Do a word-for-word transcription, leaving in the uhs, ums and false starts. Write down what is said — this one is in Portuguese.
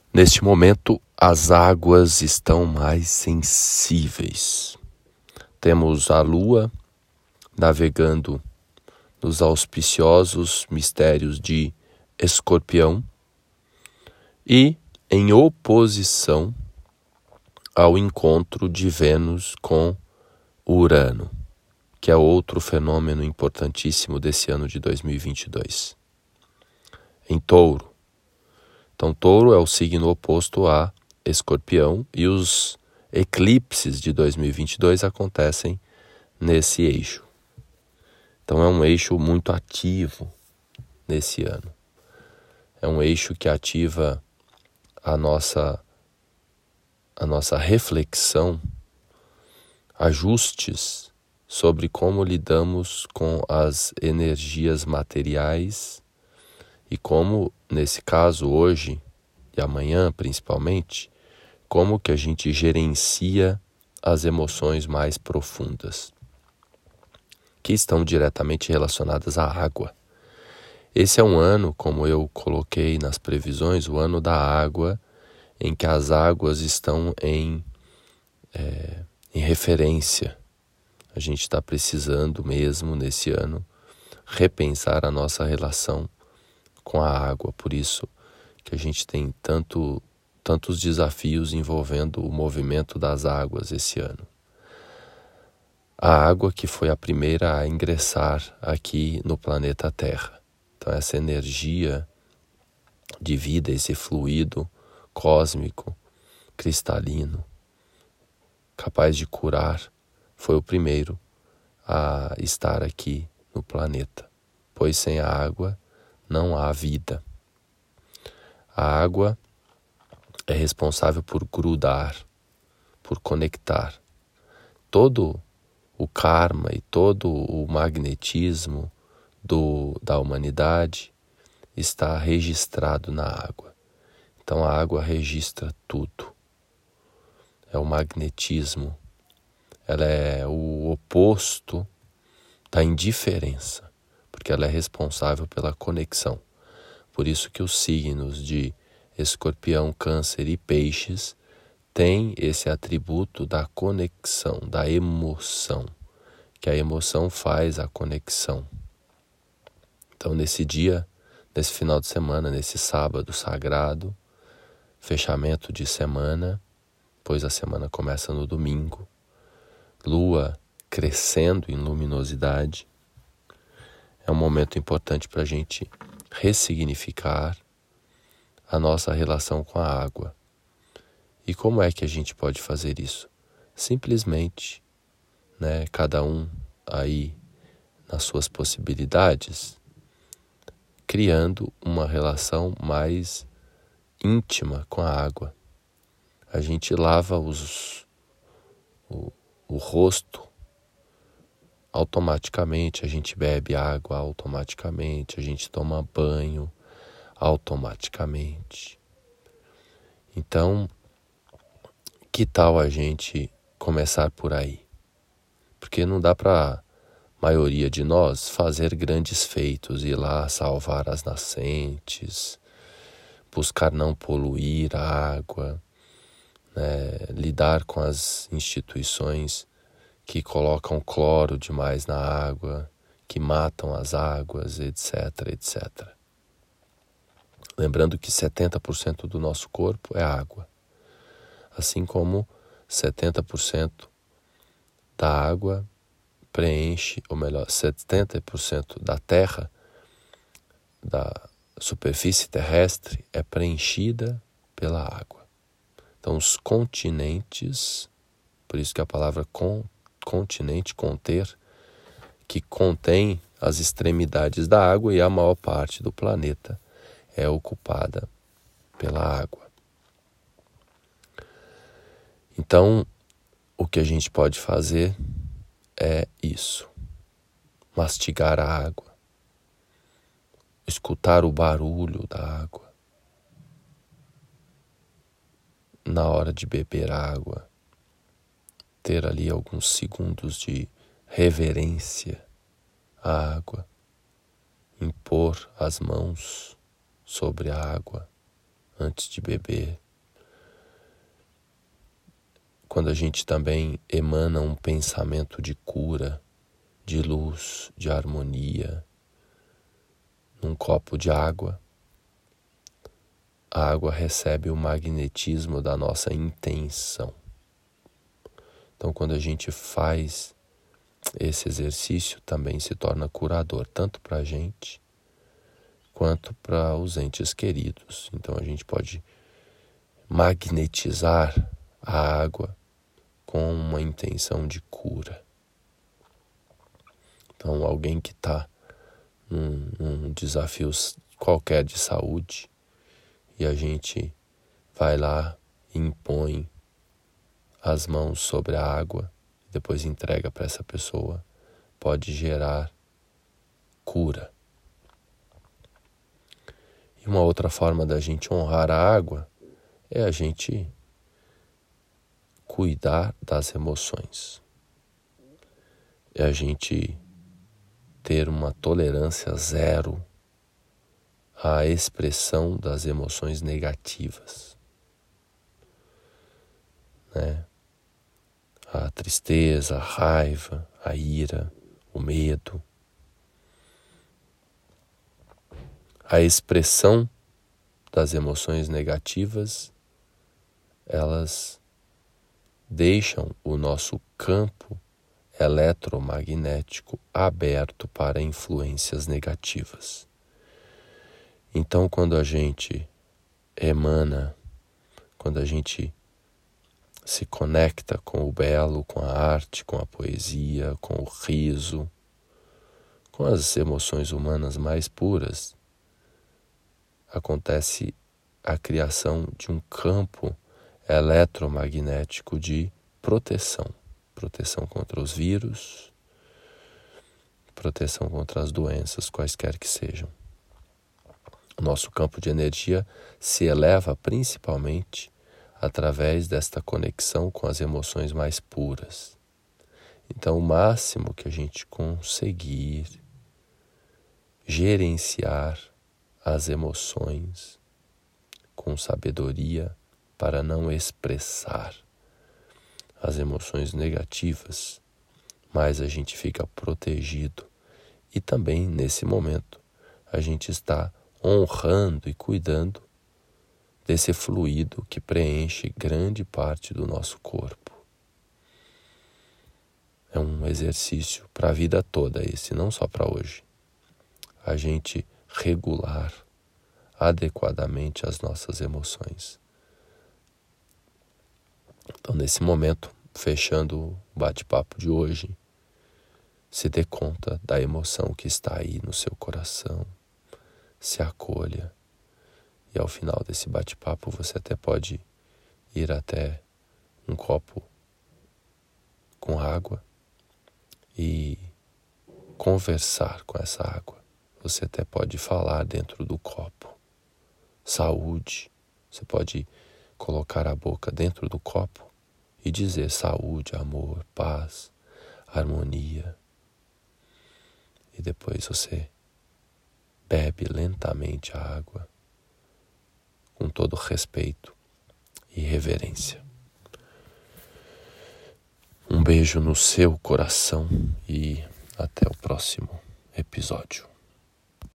Neste momento, as águas estão mais sensíveis. Temos a Lua navegando nos auspiciosos mistérios de Escorpião e em oposição ao encontro de Vênus com Urano, que é outro fenômeno importantíssimo desse ano de dois mil e vinte e dois. Em Touro. Então, Touro é o signo oposto a Escorpião e os eclipses de dois mil e vinte e dois acontecem nesse eixo. Então, é um eixo muito ativo nesse ano. É um eixo que ativa a nossa, a nossa reflexão, ajustes sobre como lidamos com as energias materiais e como, nesse caso, hoje e amanhã principalmente, como que a gente gerencia as emoções mais profundas, que estão diretamente relacionadas à água. Esse é um ano, como eu coloquei nas previsões, o ano da água, em que as águas estão em, é, em referência. A gente está precisando mesmo, nesse ano, repensar a nossa relação com a água. Por isso que a gente tem tanto, tantos desafios envolvendo o movimento das águas esse ano. A água que foi a primeira a ingressar aqui no planeta Terra. Então essa energia de vida, esse fluido cósmico, cristalino, capaz de curar, foi o primeiro a estar aqui no planeta. Pois sem a água não há vida. A água é responsável por grudar, por conectar. Todo o karma e todo o magnetismo do, da humanidade está registrado na água. Então a água registra tudo. É o magnetismo. Ela é o oposto da indiferença, porque ela é responsável pela conexão. Por isso que os signos de Escorpião, Câncer e Peixes têm esse atributo da conexão, da emoção, que a emoção faz a conexão. Então, nesse dia, nesse final de semana, nesse sábado sagrado, fechamento de semana, pois a semana começa no domingo, Lua crescendo em luminosidade, é um momento importante para a gente ressignificar a nossa relação com a água. E como é que a gente pode fazer isso? Simplesmente, né, cada um aí nas suas possibilidades, criando uma relação mais íntima com a água. A gente lava os, o, o rosto automaticamente, a gente bebe água automaticamente, a gente toma banho automaticamente. Então, que tal a gente começar por aí? Porque não dá para a maioria de nós fazer grandes feitos, ir lá salvar as nascentes, buscar não poluir a água, né, lidar com as instituições que colocam cloro demais na água, que matam as águas, etc, etcétera. Lembrando que setenta por cento do nosso corpo é água, assim como setenta por cento da água preenche, ou melhor, setenta por cento da terra, da superfície terrestre, é preenchida pela água. Então, os continentes, por isso que a palavra con, continente, conter, que contém as extremidades da água, e a maior parte do planeta é ocupada pela água. Então, o que a gente pode fazer é isso: mastigar a água, escutar o barulho da água, na hora de beber água, ter ali alguns segundos de reverência à água, impor as mãos sobre a água antes de beber. Quando a gente também emana um pensamento de cura, de luz, de harmonia, num copo de água, a água recebe o magnetismo da nossa intenção. Então, quando a gente faz esse exercício, também se torna curador, tanto para a gente quanto para os entes queridos. Então, a gente pode magnetizar a água com uma intenção de cura. Então, alguém que está num, num desafio qualquer de saúde e a gente vai lá e impõe as mãos sobre a água e depois entrega para essa pessoa, pode gerar cura. E uma outra forma da gente honrar a água é a gente cuidar das emoções. É a gente ter uma tolerância zero à expressão das emoções negativas, né? A tristeza, a raiva, a ira, o medo. A expressão das emoções negativas, elas deixam o nosso campo eletromagnético aberto para influências negativas. Então, quando a gente emana, quando a gente se conecta com o belo, com a arte, com a poesia, com o riso, com as emoções humanas mais puras, acontece a criação de um campo eletromagnético de proteção. Proteção contra os vírus, proteção contra as doenças, quaisquer que sejam. O nosso campo de energia se eleva principalmente através desta conexão com as emoções mais puras. Então, o máximo que a gente conseguir gerenciar as emoções com sabedoria para não expressar as emoções negativas, mais a gente fica protegido e também nesse momento a gente está honrando e cuidando desse fluido que preenche grande parte do nosso corpo. É um exercício para a vida toda esse, não só para hoje. A gente regular adequadamente as nossas emoções. Então, nesse momento, fechando o bate-papo de hoje, se dê conta da emoção que está aí no seu coração, se acolha. E ao final desse bate-papo, você até pode ir até um copo com água e conversar com essa água. Você até pode falar dentro do copo. Saúde. Você pode colocar a boca dentro do copo e dizer saúde, amor, paz, harmonia. E depois você bebe lentamente a água, com todo respeito e reverência. Um beijo no seu coração e até o próximo episódio.